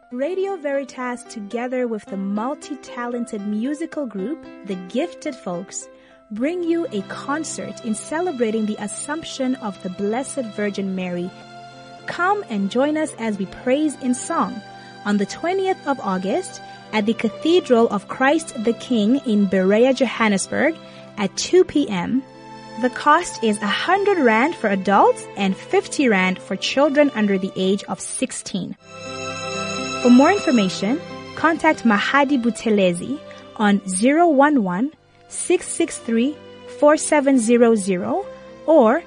Radio Veritas, together with the multi-talented musical group, The Gifted Folks, bring you a concert in celebrating the Assumption of the Blessed Virgin Mary. Come and join us as we praise in song on the 20th of August at the Cathedral of Christ the King in Berea, Johannesburg at 2 p.m. The cost is 100 Rand for adults and 50 Rand for children under the age of 16. For more information, contact Mahadi Buthelezi on 011-663-4700 or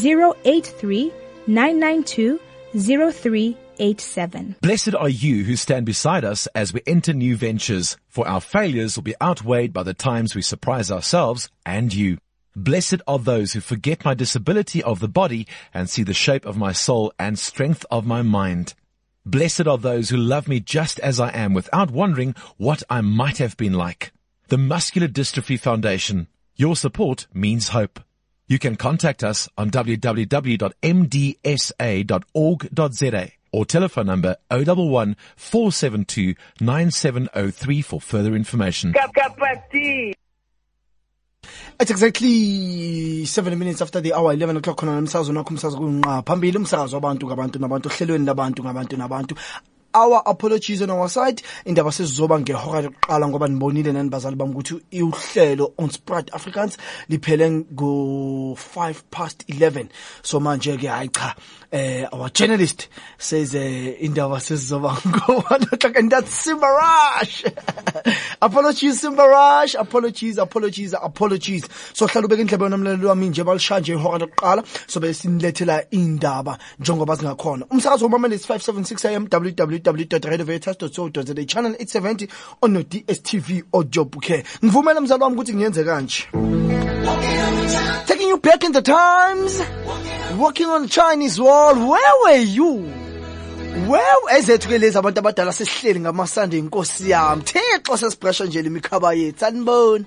083-992-0387. Blessed are you who stand beside us as we enter new ventures, for our failures will be outweighed by the times we surprise ourselves and you. Blessed are those who forget my disability of the body and see the shape of my soul and strength of my mind. Blessed are those who love me just as I am without wondering what I might have been like. The Muscular Dystrophy Foundation. Your support means hope. You can contact us on www.mdsa.org.za or telephone number 011 472 9703 for further information. It's exactly 7 minutes after the hour, 11 o'clock. Khona umsakazo nakho umsakazo kunqa phambili umsakazo wabantu ngabantu nabantu hlelweni labantu ngabantu nabantu. Our apologies on our side. Indaba sezizoba ngehora lokuqala ngoba nibonile nani bazali bami ukuthi uhlelo on Sprite Africans liphele ngo 11:05. So manje ke hayi cha, our journalist says indaba sezizoba ngo 1 o'clock, and that's Simba Rush. Apologies Simba Rush, apologies. So hlala ubeke indlebe yona mlaleli wami nje balishaya nje ihora lokuqala so bese sinilethela indaba njengoba zingakhona. Umsakazo womameli is 576 AM www.radioveritas.co.za, channel 870 on no DSTV audio bouquet. Ngivumela mzali wami ukuthi ngiyenze kanje. Taking you back in the times, walking on Chinese wall. Where were you? Where ezethu ke lezi abantu abadala sesihleli ngamaSunday inkosi yami. Thixo sesibrasha nje lemikhaba yethu anibona.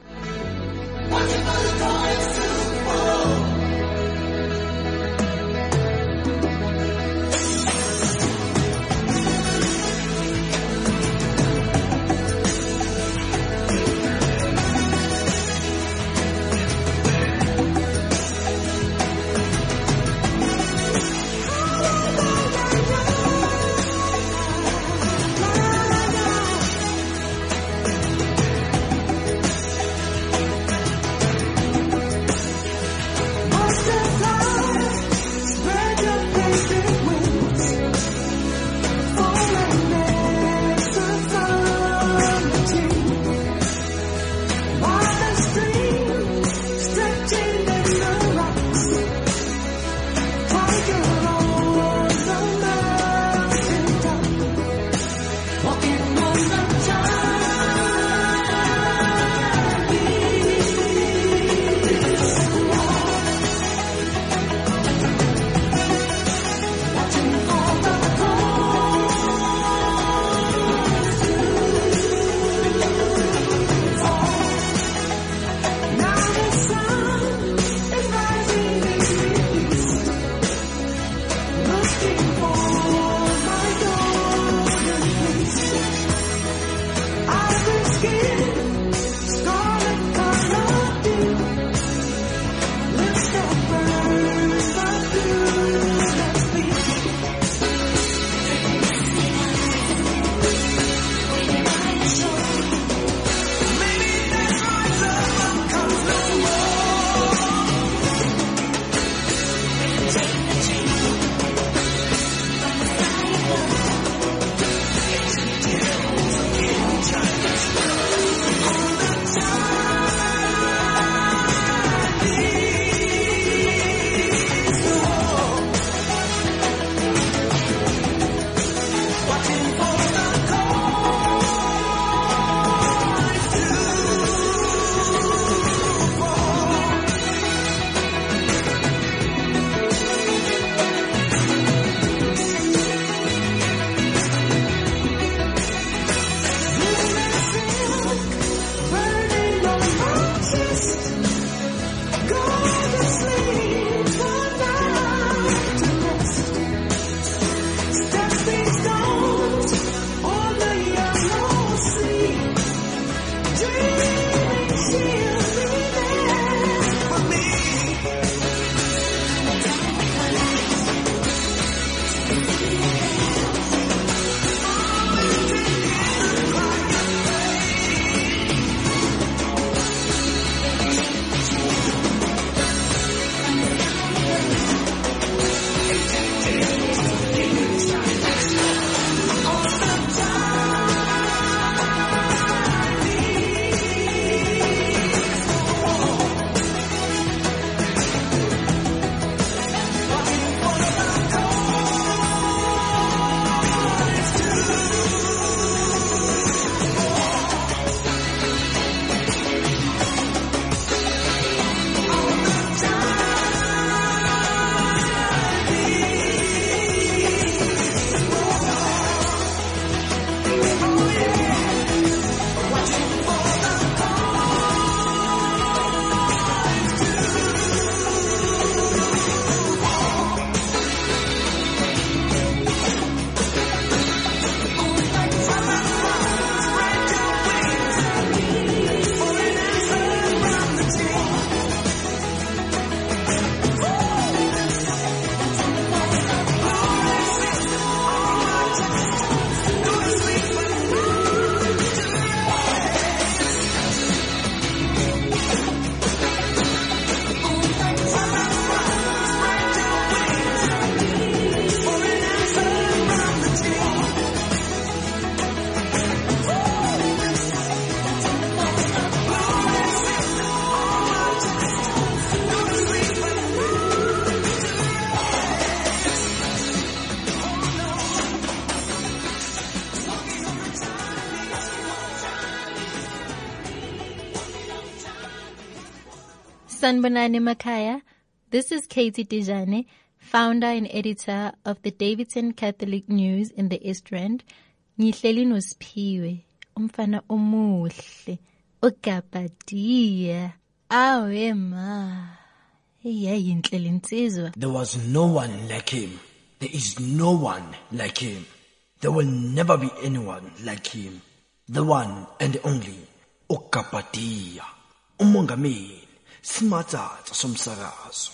Sanbonani Makaya. This is Katie Dejane, founder and editor of the Davidson Catholic News in the East Rand. Ngihleli noSiphiwe, umfana omuhle, uGabadia. Awe ma. Yayinhle insizwa. There was no one like him. There is no one like him. There will never be anyone like him. The one and only uGabadia. Umongameli simatsatsa somsakazo.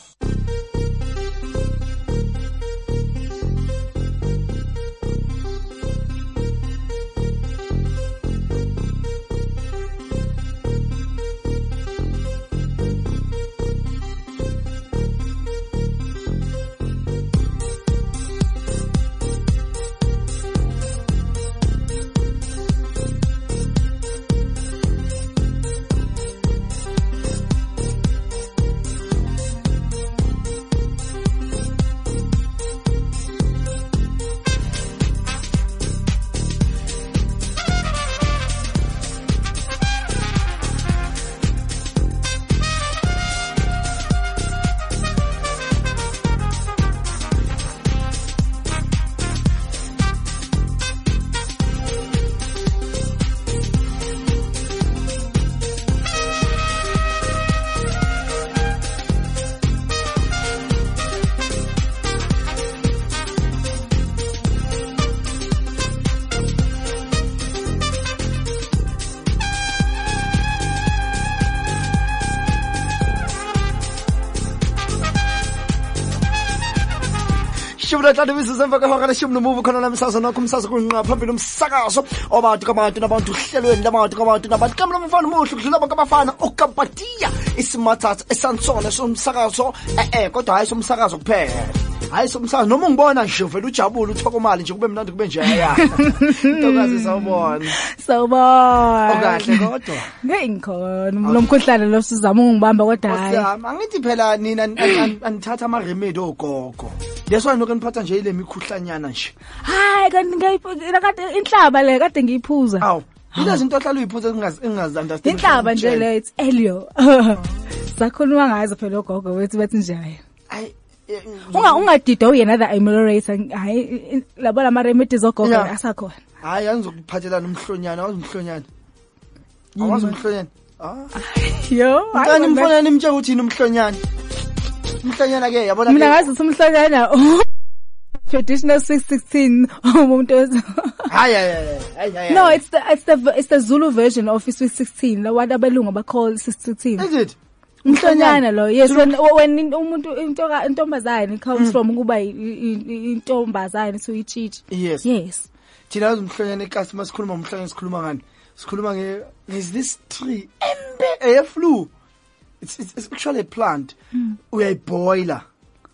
Shubulatlana bisisemva kahora leshumi nomuvu khona namsazo nakho umsazo kunqa phambili umsakazo obantu kabantu nabantu hlelweni labantu kabantu nabantu kamla mfana muhle kudlula bonke abafana uGabadia isimathatha esansona somsakazo kodwa hayi somsakazo kuphela hayi somsakazo noma ungibona nje vele ujabule uthokomali nje kube mnandi kube nje ya ntokazi sawubona okahle kodwa ngiyinkhona nomkhuhlane lo sizama ungibamba kodwa hayi angithi phela nina anithatha ama remedy ogogo lesona nokuniphatha nje ile mikhuhlanyana nje hayi kanti ngiyiphuza inhlaba le kade ngiyiphuza awu ilazi into ohlala uyiphuza engazi understand inhlaba nje le it's Elio sakhuluma ngazo phela ogogo wethu bathi nje hayi hayi ungadida uyenother ameliorate hayi labo lama remedies ogogo asakhona hayi anizokuphathela nomhlonyana awazimhlonyana awazimhlonyana yo hayi ngimfuna nimtshela ukuthi nomhlonyana umhlonyana ke yabona mina ngazi umhlonyana traditional 616 umuntu hayi no it's the Zulu version of 616 lo what abelungu ba call 616 is it umhlonyana lo yes when umuntu intombazane comes from kuba intombazane so ichichi yes thina umhlonyana eKasi masikhuluma umhlonyana sikhuluma ngani sikhuluma is this tree embe flu it's actually a plant uyayiboila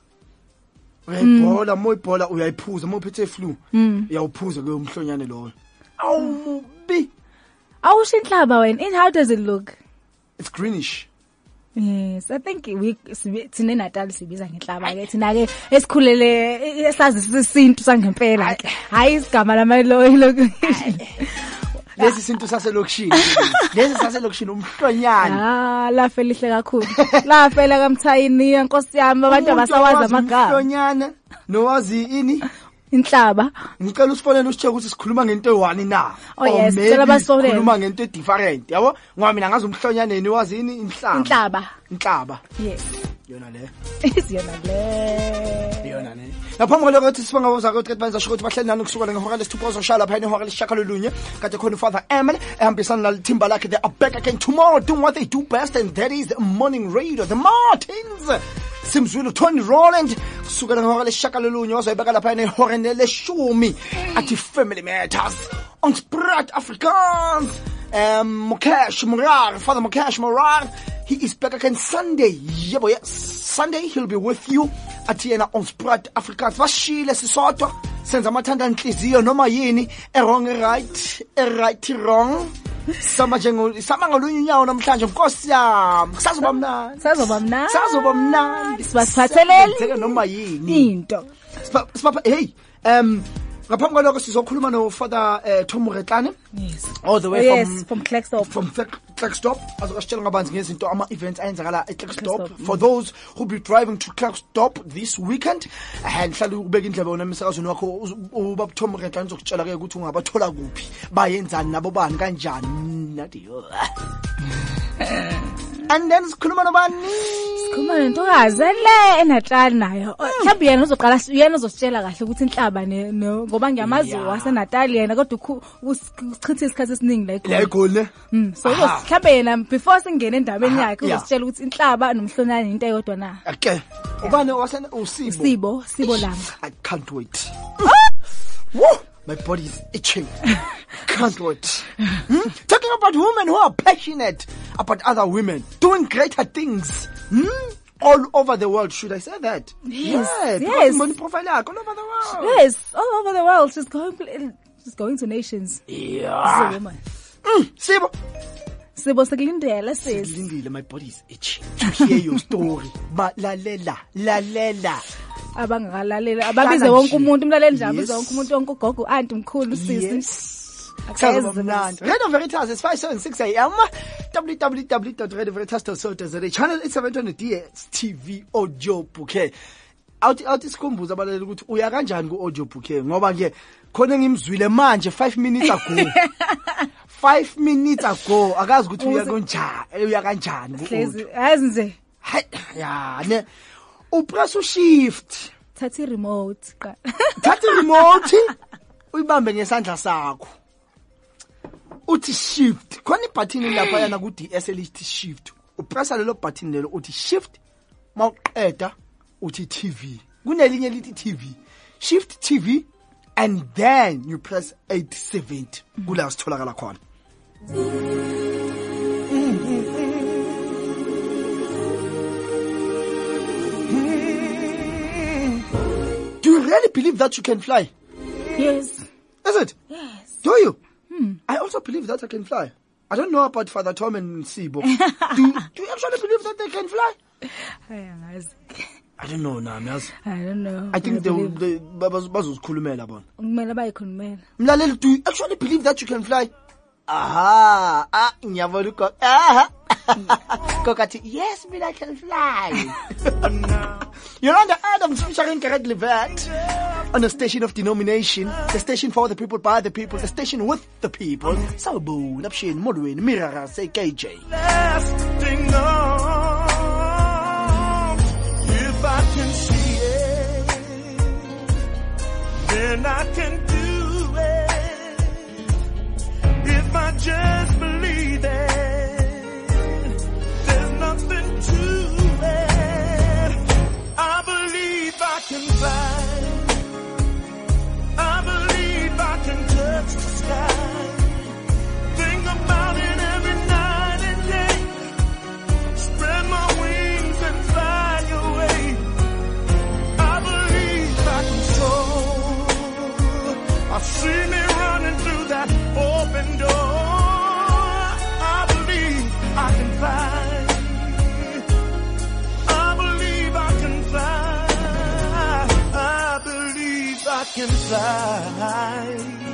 moyiboila uyayiphuza mophethe flu uyawuphuza ke umhlonyane lo awubi awusho inhlaba wena and how does it look it's greenish. Yes, I think thina eNatal sibiza ngenhlaba ke thina ke esikhulele esazi isintu sangempela ke hayi isigama lamalo lesi isintu saselokishini umhlonyana lafela ihle kakhulu lafela kaMthayini inkosi yami abantu abasawazi amagama umhlonyana nowazi ini inhlaba ngicela usifonele usitshela ukuthi sikhuluma ngento eyi1 na yes cela basifonele sikhuluma ngento different yabo ngoba mina ngazi umhlonyaneni wazi ini inhlaba yes yona le laphambi kwalokho ukuthi sifanga uzake ukuthi benza sho ukuthi bahleli nani kusukela ngehora lesithupha uzoshala lapha ehora lesishakalolunye kade khona uFather Emily ehambisana nalithimba lakhe they are back again tomorrow doing what they do best and that is the morning radio the Martins Simzulu Tony Roland kusukela ngehora lesishakalolunye wazoyibeka lapha ehora leshumi athi Family Matters on Sprat Afrikaans Father Mukesh Morar he is back again Sunday yebo yes Sunday he'll be with you athiyena on Sprat Afrikaans bashile sisodwa senza amathanda inhliziyo noma yini wrong right wrong sama ngolunye unyawo namhlanje Nkosi yami sazoba mnandi sibaphathelele noma yini into sipapa hey Ngaphambi kwalokho sizokhuluma no Father Tom Retlane. Yes. All the way from Klerksdorp. From Klerksdorp. Azokasitshela ngabanzi ngezinto ama-events ayenzakala eKlerksdorp. Klerksdorp. For those who be driving to Klerksdorp this weekend, hlala ubeka indlebe wona emsakazweni wakho ubaba Tom Retlane uzokutshela ke ukuthi ungabathola kuphi, bayenzani nabo bani kanjani nathi. And then sikhuluma nobani? Sikhuluma nentokazi le eNatal nayo. Mhlawumbe yena yena uzositshela kahle ukuthi inhlaba ngoba ngiyamazi waseNatal yena kodwa uchitha isikhathi esiningi la eGoli. La eGoli. So mhlawumbe yena before singene endabeni yakhe uzositshela ukuthi inhlaba nomhlonana into eyodwa na. Okay. Ubani uSibo? Sibo Langa. I can't wait. Woo! My body is itching. Can't wait. Talking about women who are passionate about other women, doing greater things. All over the world, should I say that? Yes. Yes. Profile all over the world. Yes, all over the world. She's going to nations. Yeah. She's a woman. Sibo, sekulindele sis. Lindile, my body is itching to hear your story. But lalela. Abangalalela ababize wonke umuntu umlaleli nje abize wonke umuntu wonke ugogo aunty mkhulu sisi. Radio Veritas is 576 AM. www.radioveritas.co.za. Channel 720 DSTV audio bouquet. Awuthi sikhumbuza abaleli ukuthi uya kanjani ku audio bouquet ngoba ke khona ngimzwile manje 5 minutes ago. 5 minutes ago akazi ukuthi uya kanjani ku audio. Yazi nje. Ya ne upress ushift. Thatha remote qa. Thatha remote uyibambe ngesandla sakho. Uthi shift. Khona ibutton lapha yana ku DS elithi shift. Upressa lelo button lelo uthi shift. Mawuqeda uthi TV. Kunelinye lithi TV. Shift TV and then you press 870. Kula sitholakala khona. Do you really believe that you can fly? Yes. Is it? Yes. Do you? I also believe that I can fly. I don't know about Father Tom and Sibo. do you actually believe that they can fly? I don't know now, Miaz. I don't know. I think they bazozikhulumela bona. Kumele bayikhulumela. Mlaleli, do you actually believe that you can fly? Ngiyabona ugogo. Kokati, yes, me I can fly. You're on the Adams featuring Garrett Levert on the station of denomination, the station for the people, by the people, the station with the people. Sawubona Napshin Modwin Mirara say KJ. Lasting on, if I can see it, then I can do it. If I just believe it. Can fly. I believe I can touch the sky. Think about it every night and day. Spread my wings and fly away. I believe I can soar. I see me running through that open door. I believe I can fly. I can fly.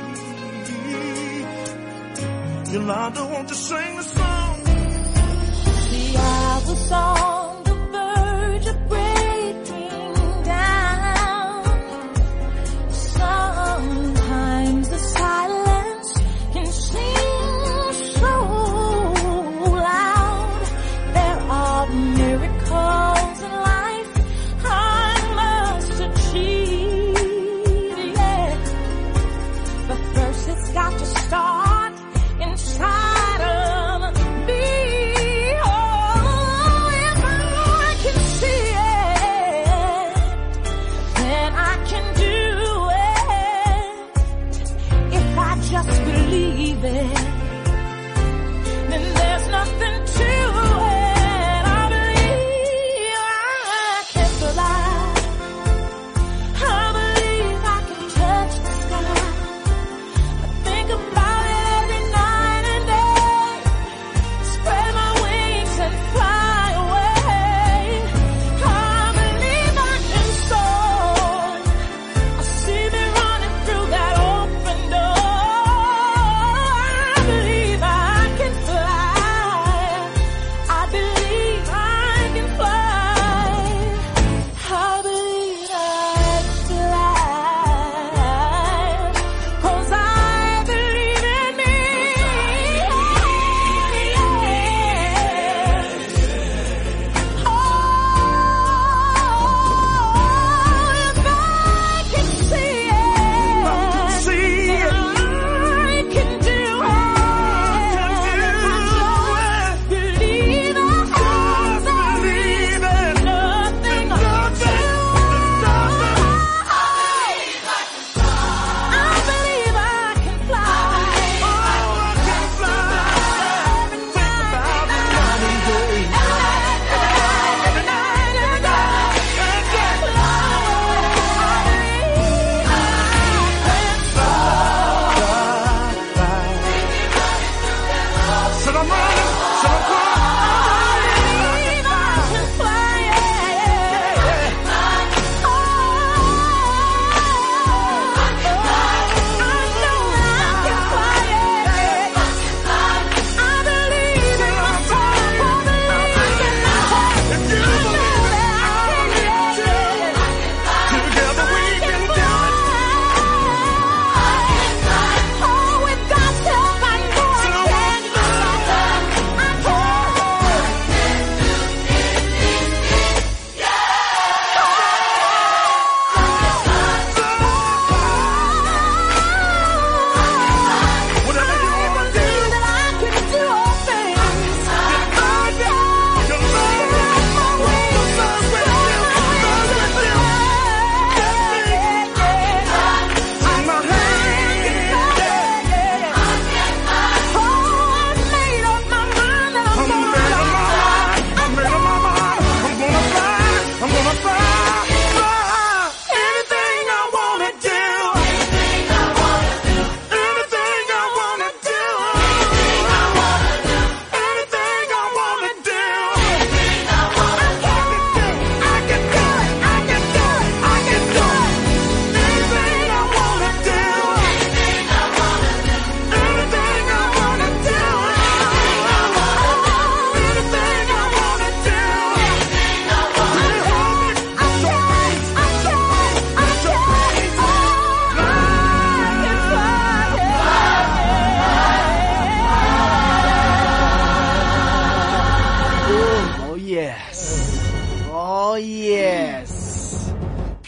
Yolanda, won't you sing the song? See, I was on the verge of breaking down. Sometimes the silence can seem so loud. There are miracles in life I must achieve. It's got to start inside of me. Oh, if I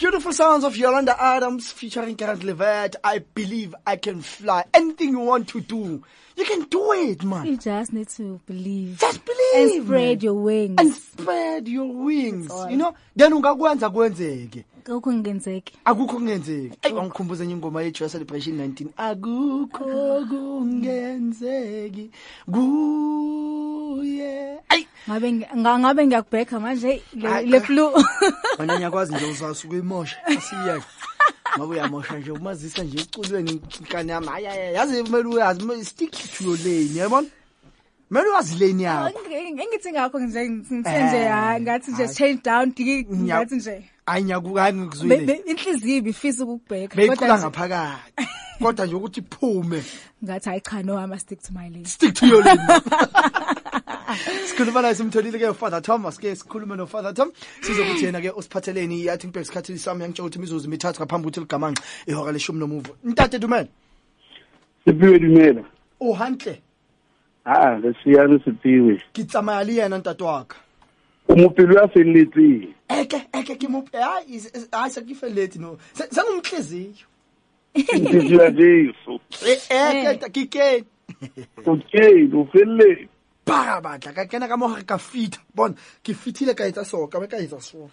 Beautiful sounds of Yolanda Adams featuring Gareth Levert. I believe I can fly. Anything you want to do, you can do it, man. You just need to believe. Just believe. And spread your wings. And spread your wings. You know, then ungakwenza kwenzeke. Akukho kungenzeki. Akukho kungenzeki. Ay, wangikhumbuza enye ingoma yethu ya Celebration 19. Akukho kungenzeki. Kuye. Ay, ngabe ngiyakubheka manje le flu. Wena ngiyakwazi nje uzasuka imosha. Asiyeke. Ngabe uyamosha nje umazisa nje uculweni inkani yami. Yazi kumele uyazi stick to your lane, yabona? Kumele wazi lane yakho. Ngithi ngakho nje ngisenze ngathi nje change down ngathi nje. Hayi ngikuzwile. Inhliziyo ibifisa ukubheka Beyikhula ngaphakathi. Kodwa nje ukuthi iphume. Ngathi hayi cha no I stick to my lane. Stick to your lane. Sikhuluma naye simtholile ke uFather Thomas ke sikhuluma noFather Tom sizokuthi yena ke usiphatheleni I think back sikhathi sami ngitsho ukuthi imizuzu mithathu ngaphambi ukuthi ligamanxe ihora leshumi nomuvo. Ntate Dumela. Siphiwe Dumela. Hantle. Lesiyana Siphiwe. Ke tsamaya le yena ntate wakhe. Umupelo ya felletseng. Eke ke mo hayi sa ke felletse no. Sengumhliziyo. Inhliziyo ya Jesu. Ke ke. Okay, do felle. Ba batla ka kena ka mo ka fita. Bona ke fitile ka etsa so ka be ka etsa so.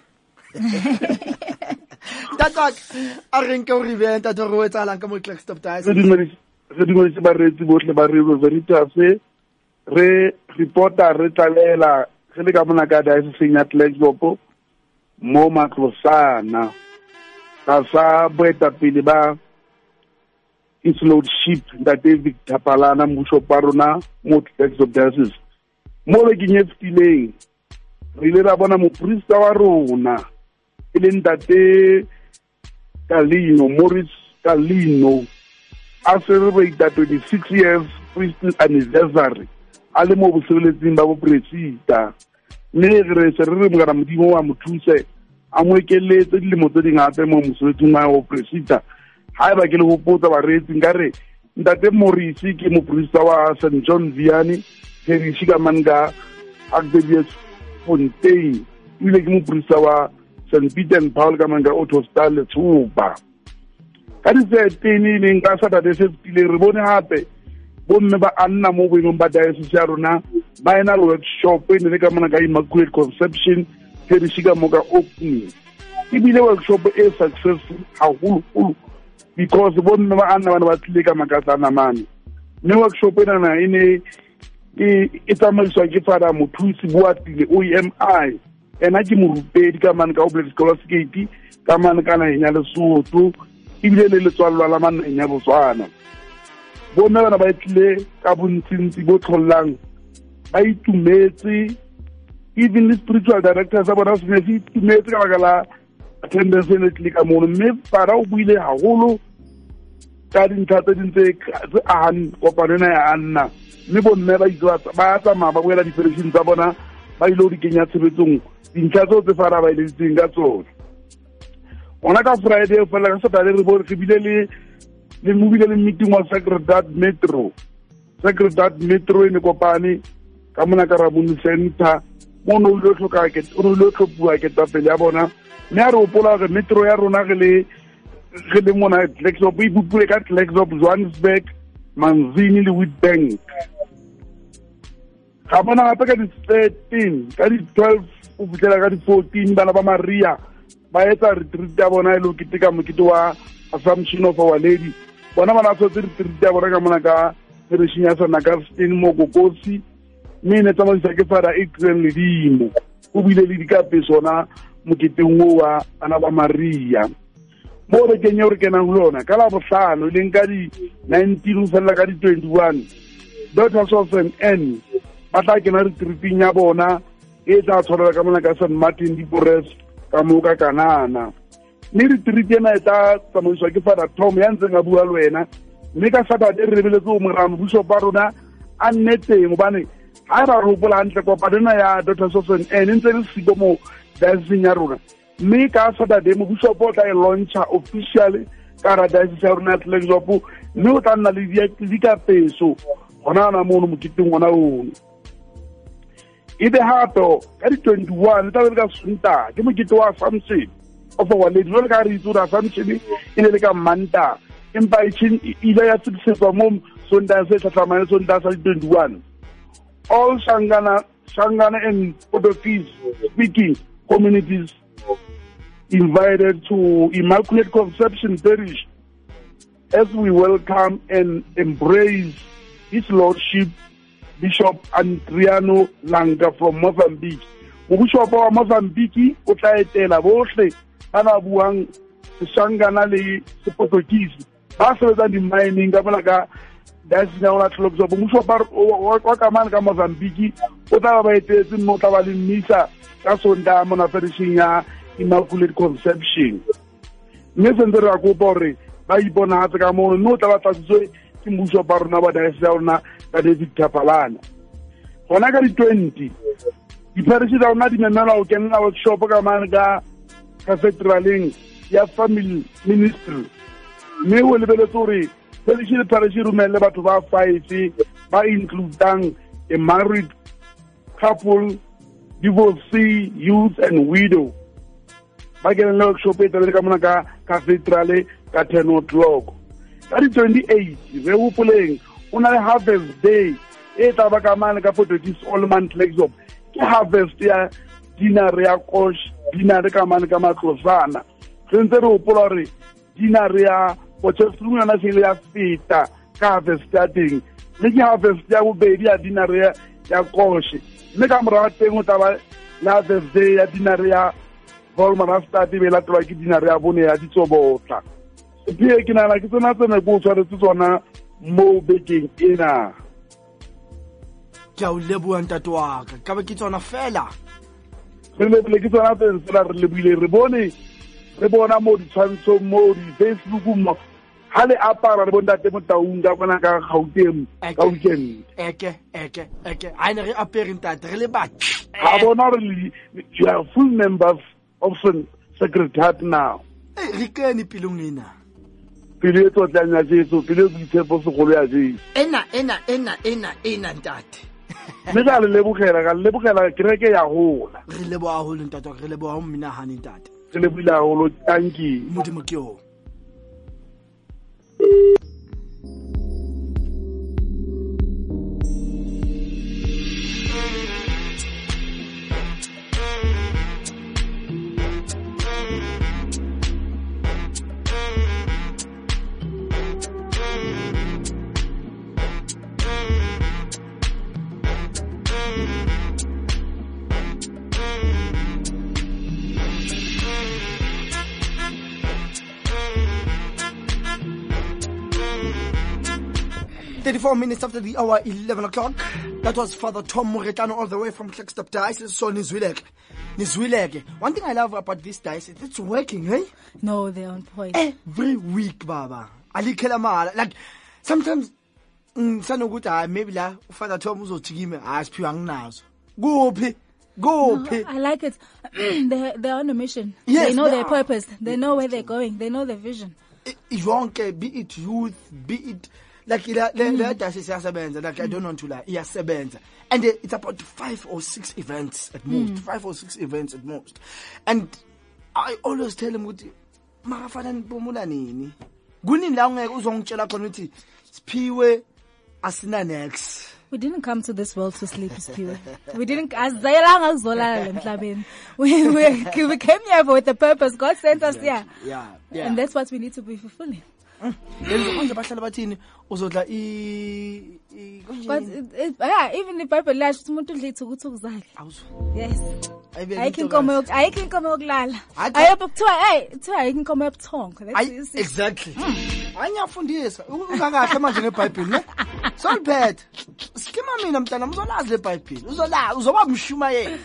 Tatak a reng ke o rive ntate re o etsalang ka mo Clark Stop Dice. Se dumedise baretsi bohle ba Radio Veritas re reporter re tlalela ge le ka mona ka diocese ya Klerksdorp mo Matlosana ka sa boetapele ba His Lordship David Tapalana mmusho pa rona mo Klerksdorp diocese mo le kinyeftileng re ile ra bona moprista wa rona e le ntate Kalino Morris Kalino a celebrate 26 years priesthood anniversary a le mo bosebeletsing ba bopresita mme re se re mogara modimo wa mothuse a mo ekeletse dilemo tse dingata mo mosebetsing wa bopresita ha ba ke le go potsa baretsi nkare ntate Morisi ke moprista wa St John Vianney Parish ka manga Agdebius Fontaine ile ke moprista wa St Peter and Paul ka manga Autostal Tsuba ka ditseteni le nka sa date se tile re bone hape bomme ba anna mo boemong ba diocese ya rona ba ena workshop e ne ka mona ka Immaculate Conception Parish ka moka opening ibile workshop e successful haholo because bomme ba anna bana ba tlile ka makatsana mane ne workshop ena ine e tsamaiswa ke Father Mothusi Boatile OEMI ena ke morupedi ka mane ka Oblate Scholastic ka mane kana nya Lesotho ibile le letswalwa la mane nya Botswana bomme bana ba tlile ka bontshintsi bo tlhollang ba itumetse even the spiritual directors ba bona se itumetse ka baka la attendance e tle ka mono mme para o buile haholo ka dintlha tse dintse a kopanela ya anna mme bomme ba itwa ba tsamaya ba boela di-operation tsa bona ba ile di kenya tshebetsong dintlha tseo tse fara ba ile ditseng ka tsone ona ka Friday fela ka Saturday re bone re bile le mobile le meeting wa Sacred Heart Metro ene kopane ka mona ka Rabuni Center mo no ile tlhoka ke o ile tlhopua ke tapele ya bona mme a re opola re metro ya rona ge le mona Klerksdorp e bupule ka Klerksdorp Johannesburg Manzini le Witbank ga bona gape ka di-13 ka di-12 o fitlhela ka di-14 bana ba Maria ba etsa retreat ya bona e le ke teka mokete wa Assumption of Our Lady bona bana tshotse retreat ya bona ka mona ka Perishing ya Sana Karsten mo Kokosi mme ne tsamaisa ke Father Adrian Ledimo o bile le dikape sona moketeng wa bana ba Maria mo re kenye re kenang lona ka la bohlano le nka di 19 fela ka di 21 Daughters of N ba tla kena retreating ya bona e tla tshwarela ka mona ka St Martin di Forest ka mo ka Kanana mme retreat ena e tla tsamaiswa ke Father Tom ya ntseng a bua le wena mme ka Saturday re lebeletse o morano bishop ba rona a nneteng gobane ha ba ropola hantle kopanena ya Daughters of N ntse le siko mo diocese ya rona mme ka Saturday mo bishop o tla e launcha officially ka ra diocese ya rona Klerksdorp mme o tla nna le dikapeso gona na mo mo kiteng gona o ebe hato ka di 21 tla be ka Sontaga ke mokete wa Samson of our lady jwale ka re itse gore assumption e ne le ka Mantaha empa ile ya tsebisetswa mo Sontaha se tlhatlhamane Sontaha sa 21 all Shangana and Portuguese speaking communities invited to Immaculate Conception Parish as we welcome and embrace His Lordship Bishop Adriano Langa from Mozambique. Bishop wa Mozambique o tla etela bohle bana buang Seshangana le Seportuguese ba sebetsa di mining ka bona ka that's now not looks up Bishop wa kamana ka Mozambique o tla ba etetse mo tla ba le misa ka Sontaha mo na perishing ya Immaculate Conception. Mme ra go bore ba ibona hatse ka mo no tla ba tlatswe ke mmuso ba rona ba diocese ya rona ka David Tapalana gona ka di 20 di-parish tsa rona di memela o kenela workshop ka mane ka cathedraleng ya family ministry mme o lebeletse gore parish rumele batho ba 5 ba includang a married couple, divorcee, youth and widow ba kenela workshop e tla ka mona ka cathedrale ka 10 o'clock. Ka di 28 re upoleng una le harvest day e tla ba ka mane ka Portuguese all month Lexop ke harvest ya dinare ya kosh dinare ka mane ka matlosana re ntse re upola re dinare ya potsetlung na se ya feta ka harvest ya teng le ke harvest ya bobedi ya dinare ya kosh mme ka mora teng o tla ba la harvest day ya dinare ya volmana start be la tloa ke dinare ya bone ya ditsobotla pie ke nana ke tsona tsene go tshwaretse tsona mo bekeng ena ke a o leboa ntate wa ka ba ke tsona fela re lebile ke tsona tsene tsela re lebile re bona mo ditshwantsho mo di Facebook mo ha le apara re bona tate mo taung ka bona ka Gauteng ka weekend eke a ne re apere ntate re le batho ha bona re you are full members of Sacred Heart now re kene pilong ena pile to tlanya Jesu pile go itshepo segolo ya Jesu ena ntate me ka le lebogela kereke ya hola re leboa haholo ntate re leboa ho mmina hani ntate re leboila haholo thank you modimo ke o minutes after the hour 11 o'clock. That was Father Tom Moretano all the way from Flagstaff Diocese. So Nizwileke. One thing I love about this diocese, it's working, hey? No, they're on point. Every week, Baba. Ali Kelamala. Like, sometimes, maybe la Father Tom was chigime as piang nazo. Go pay. I like it. They're on a mission. Yes, they know their purpose. They know where they're going. They know their vision. Be it youth, be it like like I don't want to lie. And it's about 5 or 6 events at most. 5 or 6 events at most. And I always tell them, Marafadan Bomula nini. Gunin lang uzongchela community. Spiwe asina next. We didn't come to this world to sleep, Spiwe. We didn't. We came here with a purpose. God sent us here. Yeah. And that's what we need to be fulfilling. But even the Bible lash umuntu lethu ukuthi ukuzake. Yes. Ayikho inkomo yokulala. Ayebukuthiwa kuthiwa ayikho inkomo yobuthongo. Exactly. Anyafundisa ukakahle manje ngeBhayibheli ne? Solphethe. Skima mina mntana mzolazi leBhayibheli. Uzoba mshumayeli.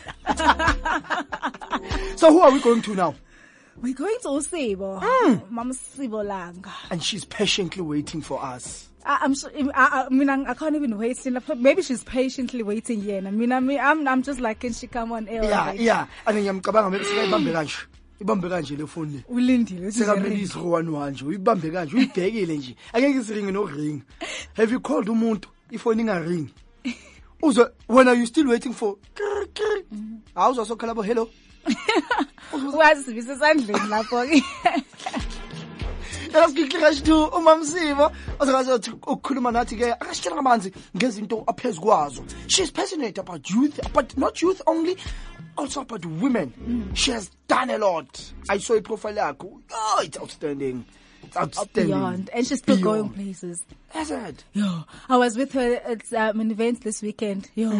So who are we going to now? We're going to Usibo. Mama Sibo Langa. And she's patiently waiting for us. I'm sure. I mean, I can't even wait. Maybe she's patiently waiting here. I'm just like, can she come on air? Yeah. I mean, I'm kabanga maybe ibambe kanje le phone. Ulindile. Sekameli isiruwanwa nje. Uyibambe kanje, uyibhekile nje. Angeke isiringe no ring. Have you called umuntu ifone ingaring? When are you still waiting for? Awuzwa sokhala bo hello? Uyazivisa esandleni lapho-ke. Yasikhihle to umamsivo ozakazothi ukukhuluma nathi ke akasitshela kabanzi ngezinto aphezu kwazo. She's passionate about youth, but not youth only, also about women. She has done a lot. I saw a profile yakho. Oh, it's outstanding. It's outstanding. Beyond. And she's still going places. That's it. Yo, I was with her at an event this weekend. Yo.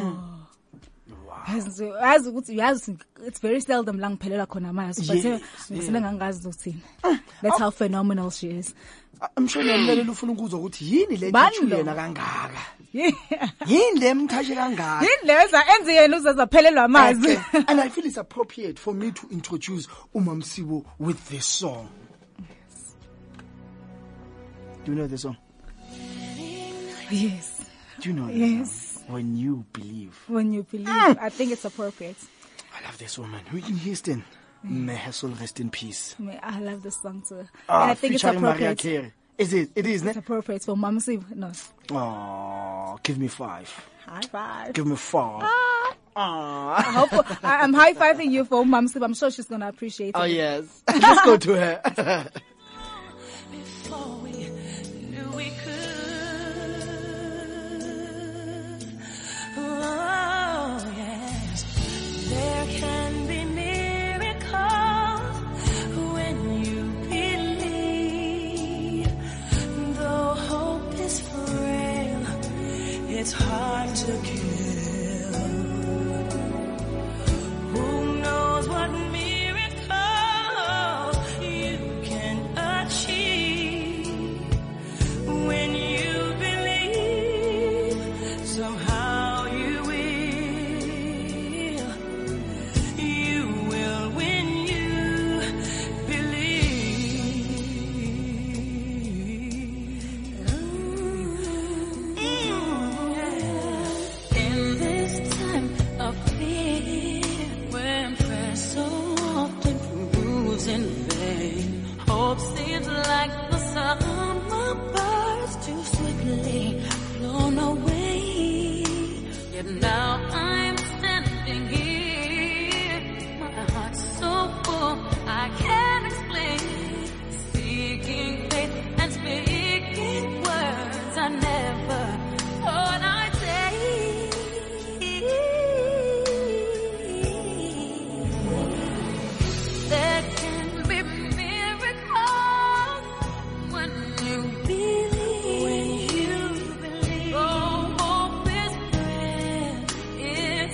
It's very seldom lang phelela khona manje but ngisele ngangazi ukuthini. That's how phenomenal she is. I'm sure nemlalelo ufuna ukuzwa ukuthi yini le ithulena kangaka. Yini le mthashe kangaka. Yini leza enze yena uzazaphelelwa amazi. And I feel it's appropriate for me to introduce uMamsibo with this song. Do you know the song? Yes. Do you know Yes. song? When you believe. When you believe. I think it's appropriate. I love this woman. Whitney Houston. May her soul rest in peace. I love this song too. And Ah, I think it's featuring Mariah appropriate. Carey. Is it? It is, It's ne? appropriate for Mamsivo. No. Oh, give me 5. High five. Give me 4. I'm high-fiving you for Mamsivo. I'm sure she's going to appreciate it. Oh, yes. Let's go to her. Before we knew we could. Oh, yes. There can be miracles when you believe. Though hope is frail, it's hard to kill. Who knows what miracle you can achieve when you believe. Somehow you will when you believe. In this time of fear, when prayer so often proves in vain, hope seems like the summer birds too swiftly blown away. Yet now I'm standing here, my heart's so full I can't explain, seeking faith and speaking words I never thought I'd say. There can be miracles when you believe. Oh, hope is prayer. It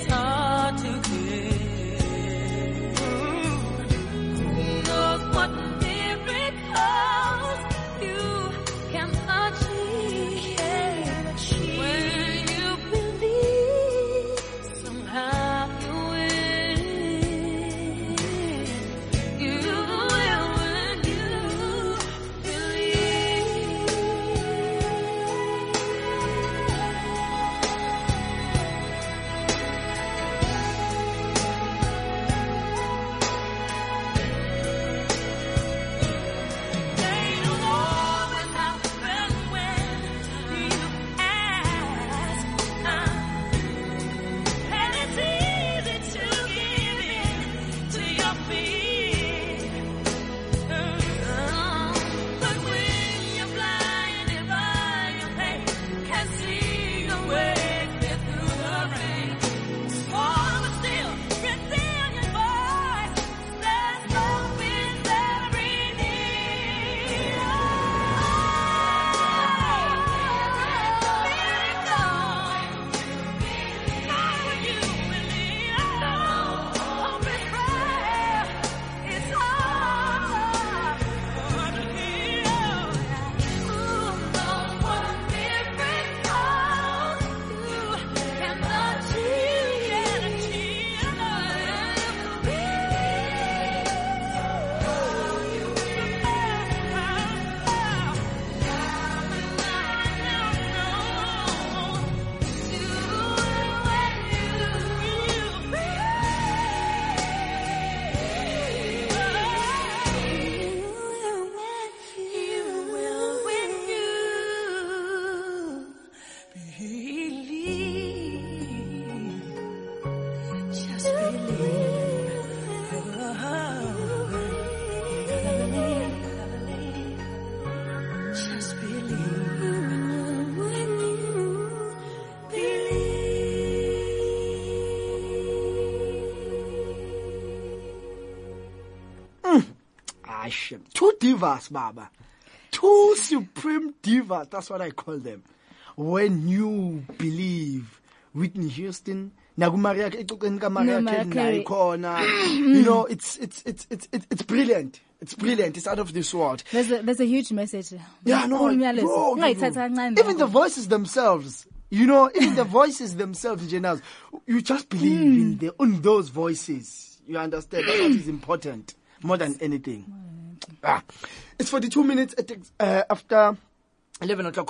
Two divas, Baba. Two supreme divas. That's what I call them. When you believe Whitney Houston, Maria Carey, you know, it's brilliant. It's brilliant. It's out of this world. There's a huge message. Yeah, no. Even the voices themselves. You know, even the voices themselves, Janaz, you just believe in those voices. You understand? That's what is important more than anything. It's 42 minutes after 11 o'clock.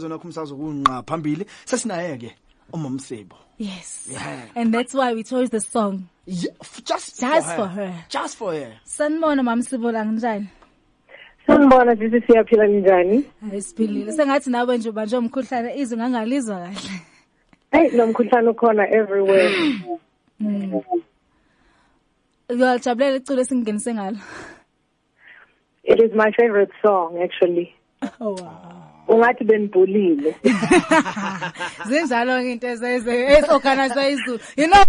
Yes. Yeah. And that's why we chose the song. Yeah, just for her. Just for her. Sanibona Mama Sibolanga njani? Sanibona sisi siyaphila njani? Siphilile. Sengathi nawe nje manje umkhuhlane izwi ngangalizwa kahle. Hey, lo mkhuhlane ukhona everywhere. Uyajabulela iculo esingenise ngalo? It is my favorite song actually. Oh wow. Ungathi benibhulile. Zinjalo into ezoorganize izulu. You know,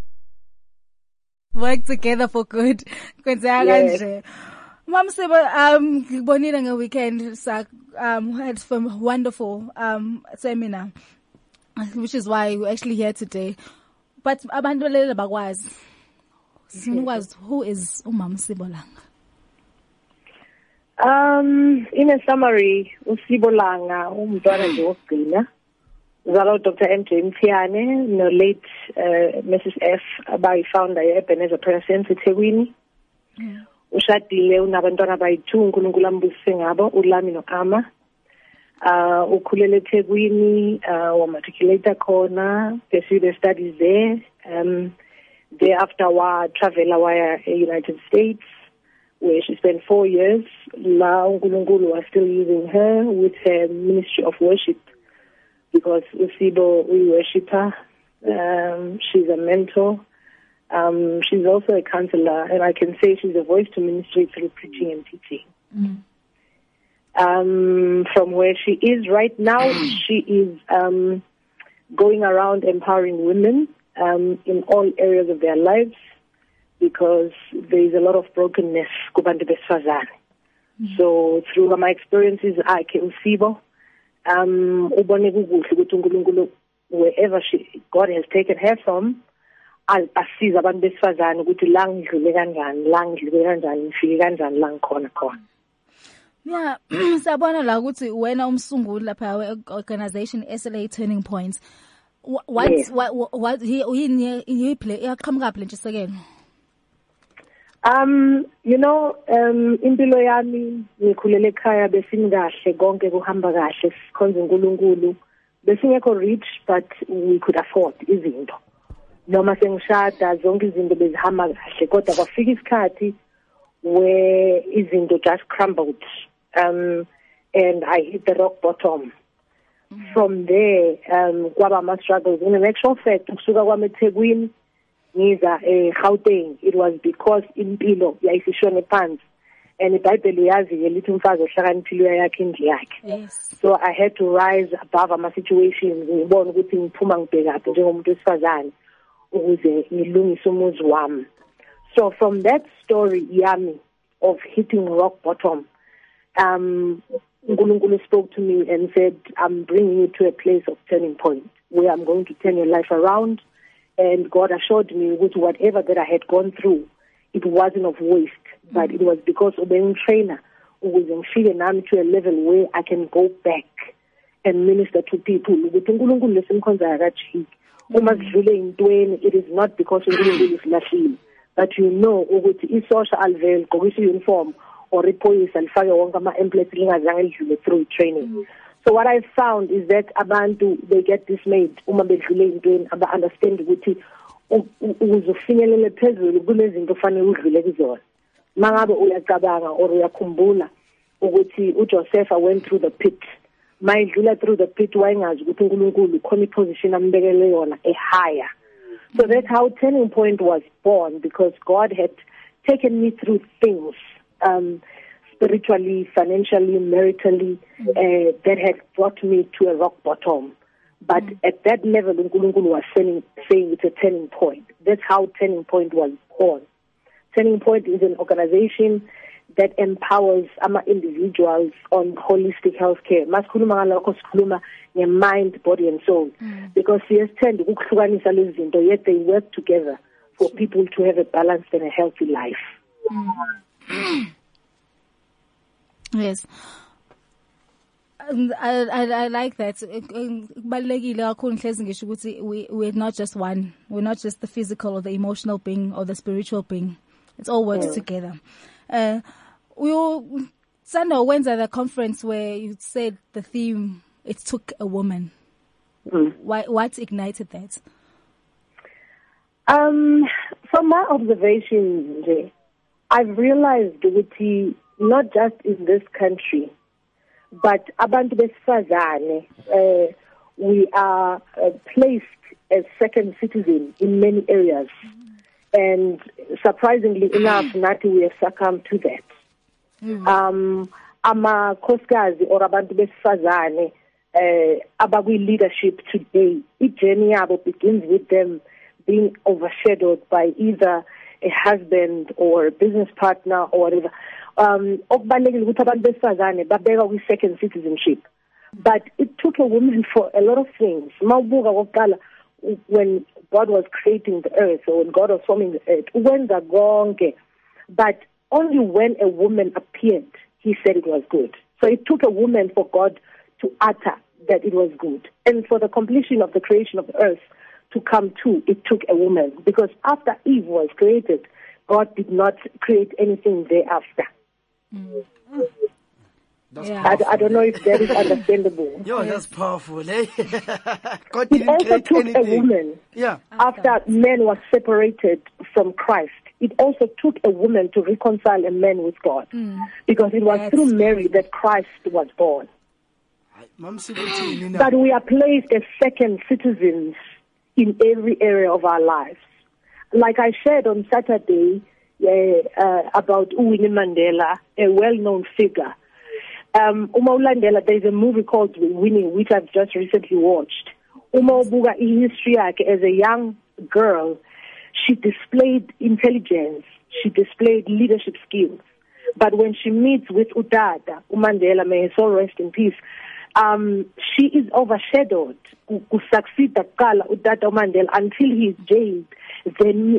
work together for good. Kwenzeka kanje. Mama Sibo, ngibonile nge-weekend had some wonderful seminar, which is why we're actually here today. But abantu lele bakwazi. Sinukwazi who is uMama Sibolanga? In a summary, uSibolanga umntwana nje wokugcina. Uzalwa Dr. MJ Mthiyane no late Mrs. F abayi-founder ye-Ebenezer Prayer Center eThekwini. Ushadile unabantwana abayi-2 uNkulunkulu ambusise ngabo uLami no-Ama. Ukhulele eThekwini, wamatriculate khona, pursued their studies there. Thereafter travela waya United States, where she spent 4 years. La uNkulunkulu was still using her with her ministry of worship, because Usibo, we worship her. She's a mentor. She's also a counselor, and I can say she's a voice to ministry through preaching and teaching. From where she is right now, she is going around empowering women in all areas of their lives, because there is a lot of brokenness kubantu besifazane. So through my experiences, I can Usibo, ubone kukuhle ukuthi uNkulunkulu wherever God has taken her from, asiza abantu besifazane ukuthi la ngidlule kanjani, ngifike kanjani la ngikhona khona. Yeah, sabona la ukuthi wena umsunguli lapha we-organization SLA Turning Points. What he play yaqhamuka phi ntshisekelo? You know, impilo yami ngikhulele ekhaya besingakahle konke kuhamba kahle sikhonza uNkulunkulu. Besingekho rich, but we could afford izinto. Noma sengishada zonke izinto bezihamba kahle, kodwa kwafika isikhathi where izinto just crumbled. And I hit the rock bottom. From there, kwaba ma struggles. In actual fact, ukusuka kwami eThekwini ngiza eGauteng, it was because impilo yayisishone phansi, and iBhayibheli yazi lithi umfazi ohlakaniphile uyakhe indlu yakhe. So I had to rise above my situations, ngibone ukuthi ngiphuma ngibhekaphi njengomuntu wesifazane ukuze ngilungise umuzi wami. So from that story yami of hitting rock bottom, Nkulunkulu spoke to me and said, I'm bringing you to a place of turning point where I'm going to turn your life around. And God assured me that whatever that I had gone through, it wasn't of waste, but it was because of being trainer who was feeling nami to a level where I can go back and minister to people. It is not because uNkulunkulu is lahlile, but you know ukuthi social alvel gqokisa uniform or iphoyisa lifake wonke ama-employees lingazange lidlule through training. So what I found is that abantu, they get dismayed uma bedlule intweni, aba-understand ukuthi uzufinyelele phezulu kunezinto fanele udlule kuzona. Mangabe uyacabanga or uyakhumbula ukuthi uJoseph went through the pit. Mayidlula through the pit wayengazi ukuthi uNkulunkulu khona iposition ambekele yona higher. So that's how Turning Point was born, because God had taken me through things, spiritually, financially, maritally, that had brought me to a rock bottom. But at that level, uNkulunkulu was saying it's a turning point. That's how Turning Point was born. Turning Point is an organization that empowers individuals on holistic healthcare. Masikhuluma ngalokho sikhuluma nge-mind, body and soul. Because siyasithanda ukuhlukanisa lezi zinto, yet they work together for people to have a balanced and a healthy life. Yes. I like that. Kubalulekile kakhulu ngihlezi ngisho ukuthi we're not just one. We're not just the physical or the emotional being or the spiritual being. It's all works together. Sanda wenza the conference where you said the theme, it took a woman. What ignited that? From my observations, I've realized that not just in this country, but abantu besifazane, we are placed as second citizens in many areas. And surprisingly enough, Nati, we have succumbed to that. Amakhosikazi or abantu besifazane abakwi leadership today, each journey yabo begins with them being overshadowed by either a husband or a business partner or whatever. Okubalulekile ukuthi abantu besifazane babeka kwi second citizenship. But it took a woman for a lot of things. Mawubuka kokuqala, when God was creating the earth, or when God was forming the earth, ukwenza konke. But only when a woman appeared, he said it was good. So it took a woman for God to utter that it was good. And for the completion of the creation of the earth to come to, it took a woman. Because after Eve was created, God did not create anything thereafter. I don't know if that is understandable. That's powerful, eh? God It didn't also create took anything. a woman. Yeah. After man was separated from Christ, it also took a woman to reconcile a man with God. Because it was through Mary that Christ was born. But we are placed as second citizens in every area of our lives. Like I shared on Saturday about Winnie Mandela, a well-known figure. Ulandela, there's a movie called Winnie, which I've just recently watched. Ubuka history as a young girl, she displayed intelligence, she displayed leadership skills. But when she meets with Utata, Mandela, may his soul rest in peace, she is overshadowed. Succeed Utata Mandela until he is jailed. Then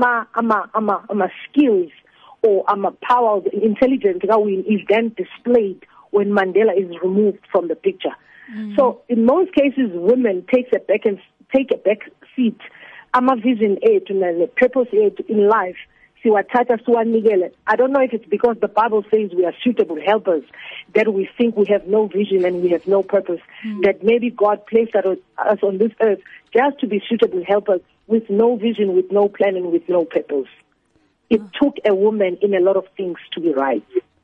skills or power, intelligence is then displayed when Mandela is removed from the picture. So in most cases, women take a back seat. Vision aid and purpose aid in life. I don't know if it's because the Bible says we are suitable helpers that we think we have no vision and we have no purpose. That maybe God placed us on this earth just to be suitable helpers with no vision, with no planning, with no purpose. It took a woman in a lot of things to be right.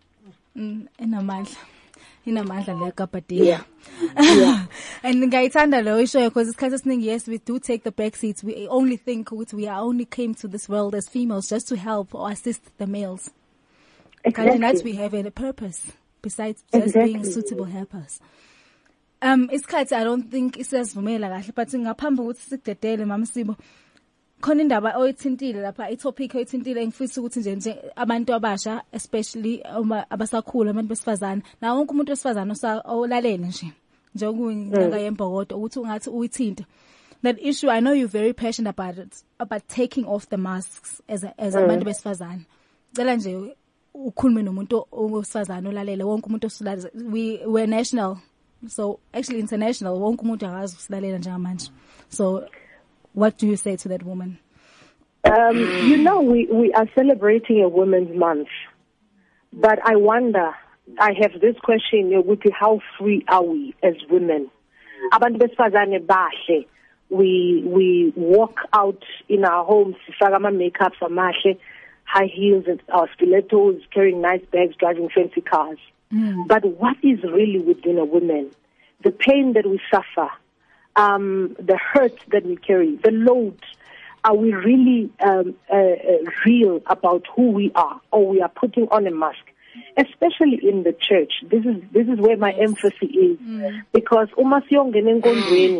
Inamandla lekapadia. And ngayithanda lo isho because isikhathi esiningi, yes, we do take the back seats. We only think we only came to this world as females just to help or assist the males. Exactly. And that we have a purpose besides just being suitable helpers. Isikhathi I don't think isiyasivumela kahle, but ngaphambi ukuthi sikudedele Mama Sibo, khona indaba oyithintile lapha, itopic oyithintile engifisa ukuthi nje abantu abasha, especially abasakhula, abantu besifazana, na wonke umuntu wesifazana olalele nje njengokuyinyanga yembokodo ukuthi ungathi uyithinta that issue. I know you're very passionate about it, about taking off the masks as abantu besifazana. Cela nje ukhulume nomuntu owesifazana olalele, wonke umuntu osulalele. We're national, so actually international, wonke umuntu akazi usilalela njengamanje. So what do you say to that woman? We are celebrating a Women's Month, but I wonder, I have this question, how free are we as women? Abantu besifazane bahle, we walk out in our homes, sifaka ama-makeup amahle, high heels and our stilettos, carrying nice bags, driving fancy cars. But what is really within a woman? The pain that we suffer, the hurt that we carry, the load. Are we really real about who we are, or we are putting on a mask? Especially in the church, this is where my emphasis is, because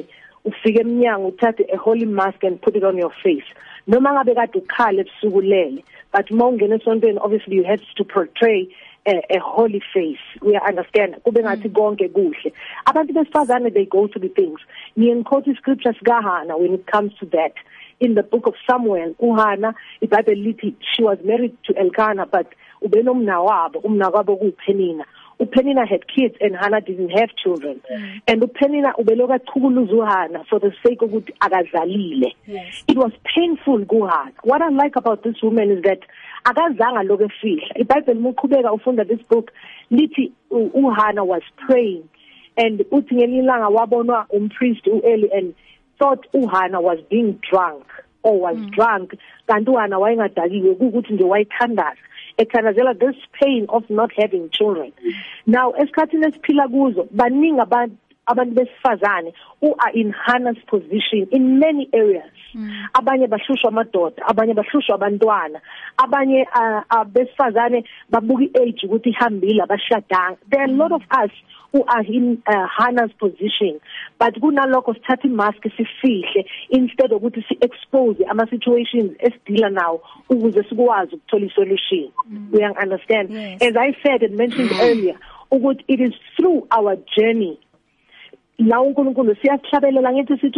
ufike eminyango uthathe a holy mask and put it on your face. Noma ngabe kade ukhala ebusukulele, but mawungena esontweni obviously you have to portray a holy face. We understand kube ngathi konke kuhle. Abantu besifazane they go through things. Ngiyenquote scriptures kaHana when it comes to that. In the book of Samuel, uHana, iBhayibheli lithi she was married to Elkanah, but ubenomnawabo, umnawabo kuPenina. uPenina had kids and Hannah didn't have children. And uPenina ubeloka chukuluza uHana for the sake of ukuthi akazalile. It was painful kuHana. What I like about this woman is that akazanga lokho efihla. iBhayibheli muqhubeka ufunda this book lithi uHana was praying and uthi ngelilanga wabonwa umpriest uEli and thought uHana was being drunk or was drunk kanti uHana wayengadakiwe ukuthi nje wayithandaza ethanazela this pain of not having children. Now esikhathini esiphila kuzo baningi abantu besifazane who are in Hannah's position in many areas. Abanye bahlushwa amadoda, abanye bahlushwa abantwana, abanye besifazane babuka age ukuthi ihambile abashadanga. There are a lot of us who are in Hannah's position, but kunalokho sithatha imask sifihle instead of ukuthi si-expose ama-situations esidila now ukuze sikwazi ukuthola i-solution. We understand. Yes. As I said and mentioned earlier, ukuthi it is through our journey la uNkulunkulu siyahlabelela ngithi sithi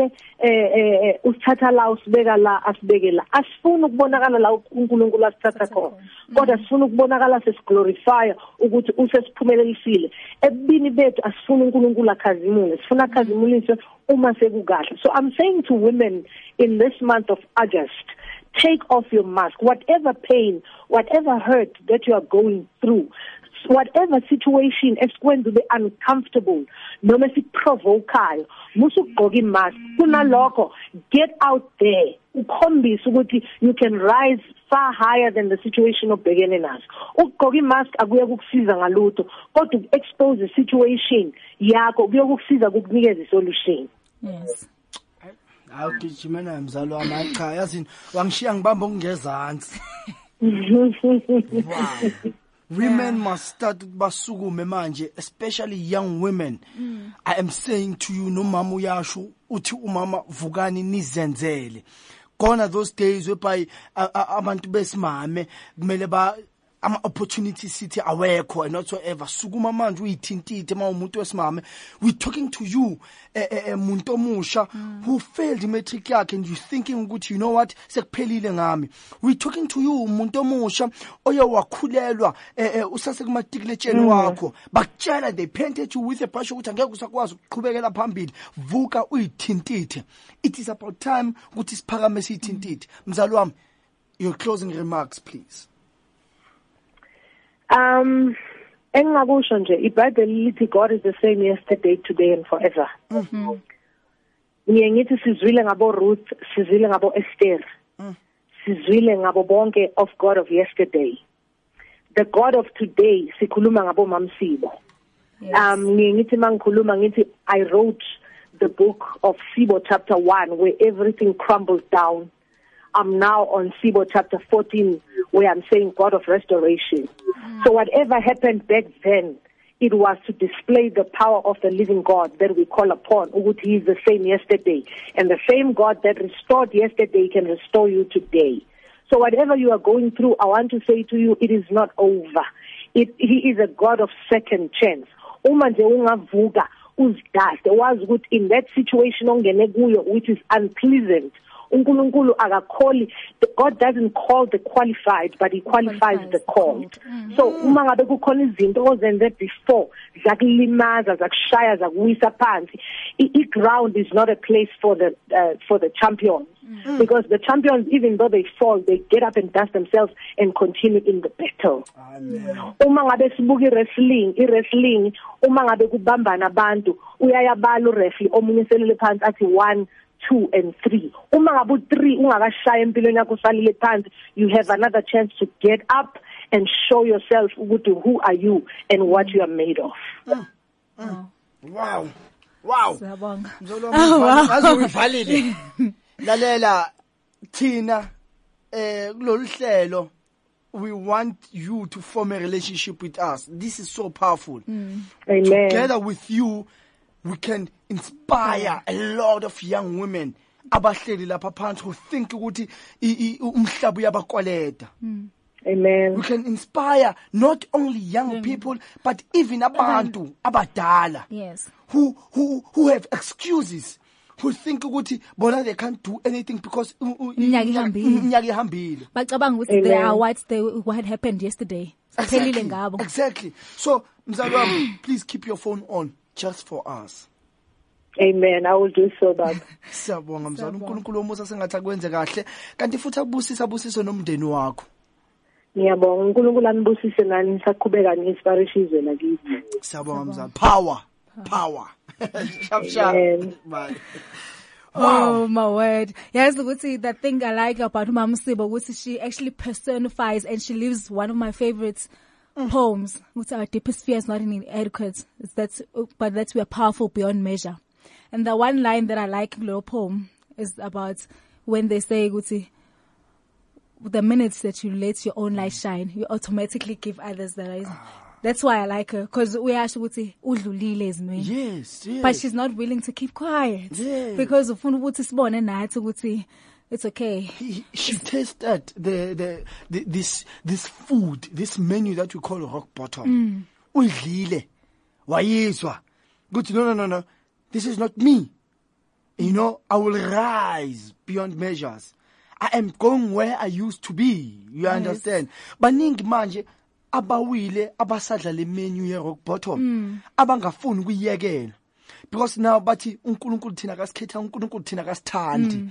usithatha la usibeka la asibeke la asifuna ukubonakala la uNkulunkulu asithatha khona kodwa sifuna ukubonakala sesiglorify ukuthi usesiphumelelisile ebini bethu asifuna uNkulunkulu akhazimule sifuna akhazimuliswe uma sekukahle. So I'm saying to women in this month of August, take off your mask. Whatever pain, whatever hurt that you are going through, whatever situation is going to be uncomfortable, noma sikuprovokayo, musugqoka imask. Kunalokho, get out there. Ukhombise ukuthi you can rise far higher than the situation obhekene naso. Ukugqoka imask akuye kukusiza ngalutho, kodwa expose the situation yakho kuye kukusiza kukunikeza isolution. Yes. Awugijimena mzalo wami cha yazini wangishiya ngibamba okungezansi. Wow. Women must start basukume manje, especially young women. I am saying to you, no mama uyasho uthi umama vukani nizenzele. Gone are those days whereby abantu besimame kumele ba ama opportunity city awekho and whatsoever. Sukuma manje uyithintithe ma umuntu wesimame. We talking to you umuntu omusha who failed matric yakhe and you thinking ukuthi you know what sekuphelile ngami. We talking to you umuntu omusha oye wakhulelwa usase kumatikiletsheni wakho bakutshela they painted you with a brush ukuthi angeke usakwazi ukuqhubekela phambili vuka uyithintithe. It is about time ukuthi siphakame sithintithe. Mzalo wami, your closing remarks please. Engakusho nje iBhayibheli lithi God is the same yesterday, today and forever. Ngiyengithi sizwile ngabo Ruth, sizwile ngabo Esther. Sizwile ngabo bonke of God of yesterday. The God of today sikhuluma ngabo Mamsibo. Ngiyengithi mangikhuluma ngithi I wrote the book of Sibo chapter 1 where everything crumbles down. I'm now on Sibo chapter 14 where I'm saying God of restoration. So whatever happened back then, it was to display the power of the living God that we call upon. He is the same yesterday. And the same God that restored yesterday can restore you today. So whatever you are going through, I want to say to you, it is not over. He is a God of second chance. In that situation which is unpleasant, uNkulunkulu akakholi. God doesn't call the qualified, but he qualifies the called. So uma ngabe kukhona izinto ozenze before zakulimaza zakushaya zakuwisa phansi, ground is not a place for the champions. Because the champions, even though they fall, they get up and dust themselves and continue in the battle. Uma ngabe sibuka i-wrestling, uma ngabe kubambana abantu, uyayabala ureferee omunye selele phansi athi 1, 2 and 3. Uma ngabe 3 ungakashaya empilweni yakho usalile phansi, you have another chance to get up and show yourself ukuthi who are you and what you are made of. Wow. Siyabonga. Azoyivalile. Lalela Tina kulolu hlelo, we want you to form a relationship with us. This is so powerful. Amen. Together with you we can inspire a lot of young women abahleli lapha phansi who think ukuthi umhlaba uyabakwaleda. Amen. We can inspire not only young people but even abantu abadala. Yes. Who have excuses, who think ukuthi bona they can't do anything because Nyaka ihambile. Bacabanga ukuthi they are what had happened yesterday. Phelile ngabo. Exactly. So mzali wami, please keep your phone on just for us. Amen. I will do so, Baba. Siyabonga mzali, uNkulunkulu womusa sengathi akwenze kahle kanti futhi abusiso nomndeni wakho. Ngiyabonga uNkulunkulu anibusise nani nisaqhubeka ngisparishe izwe lakithi. Siyabonga mzali. Power. Sharp. Bye. Wow. Oh my word. Yes, the thing I like about Mama Sibo, she actually personifies and she lives one of my favorites poems. Our deepest fear is not inadequate. But that we are powerful beyond measure. And the one line that I like in the poem is about when they say, the minutes that you let your own light shine, you automatically give others the light. That's why I like her, because we actually udlulile is me. Yes. But she's not willing to keep quiet. Yes. Because of it's okay. She tasted this food, this menu that we call rock bottom. Udlile. Wayizwa. Good, no. This is not me. I will rise beyond measures. I am going where I used to be. You understand? Baningi manje abawile abasadla le menu ye rock bottom abangafuni ukuyekela because now bathi uNkulunkulu thina kasikhetha uNkulunkulu thina kasithandi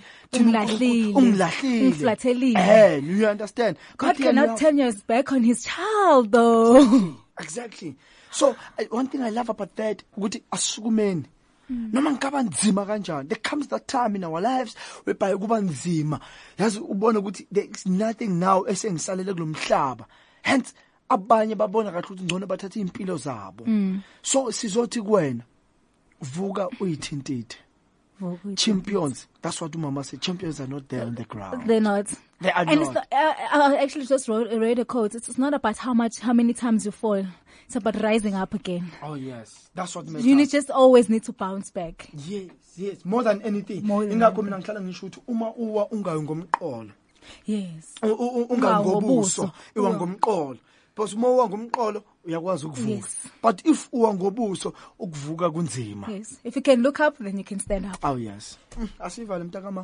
umlahlile you understand? God cannot turn his back on his child though. Exactly. So one thing I love about that ukuthi asukumeni noma ngikaba nzima kanjani, there comes that time in our lives whereby kuba nzima yazi ubone ukuthi there is nothing now esengisalele kulomhlaba, hence abanye babona kahle ukuthi ngcono bathatha impilo zabo. So sizothi kuwena vuka uyithintithe. Champions, that's what Mama said. Champions are not there on the ground. They're not. They are and not. It's not, I actually just read a quote. It's not about how many times you fall. It's about rising up again. Oh yes, that's what matters. You just always need to bounce back. Yes, more than anything. Ingakho mina ngihlala ngisho ukuthi uma uwa ungayi ngomqolo. Yes. Ungayi ngobuso, iwa ngomqolo. Because uma uwa ngomqolo uyakwazi ukuvuka. But if uwa ngobuso ukuvuka kunzima. Yes. If you can look up, then you can stand up. Oh yes. Asivale mntakama.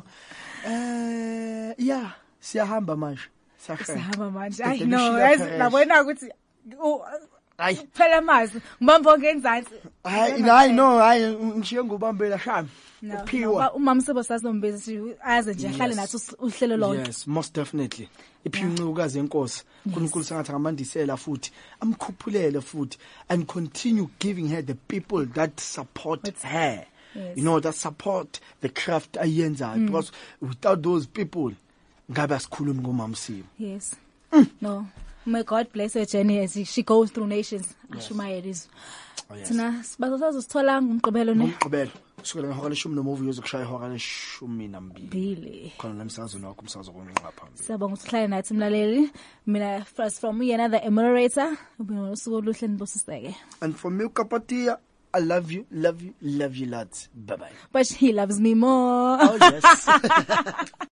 Yeah, siyahamba manje. Siyahamba manje. I know. Labona ukuthi phela mazi ngibamba ngenzansi. Hayi ngishiye ngubambela shami. Uphiwa. Umama Sibo sazombezi aze nje ahlale nathi uhlelo lonke. Yes, most definitely. Iphiwa incukazi yenkosi. uNkulunkulu sengathi ngamandisela futhi amkhuphulele futhi and continue giving her the people that support her. Yes. That support the craft ayenzayo because without those people ngabe asikhulumi ngomama Sibo. Yes. No. May God bless her journey as she goes through nations. Ashumayelizo. Thina bazosithola ngomgqibelo ne. Ngomgqibelo. Kusukela ngehora leshumi nomuvi uyokushaya ihora leshumi nambili. Khona namsazweni wakho umsakazo konqa phambili. Siyabonga ukuthi uhlale nathi mlaleli. Mina first from another moderator. Ubunosuku oluhle nibusiseke. And from me Kapatia, I love you lads. Bye bye. But he loves me more. Oh yes.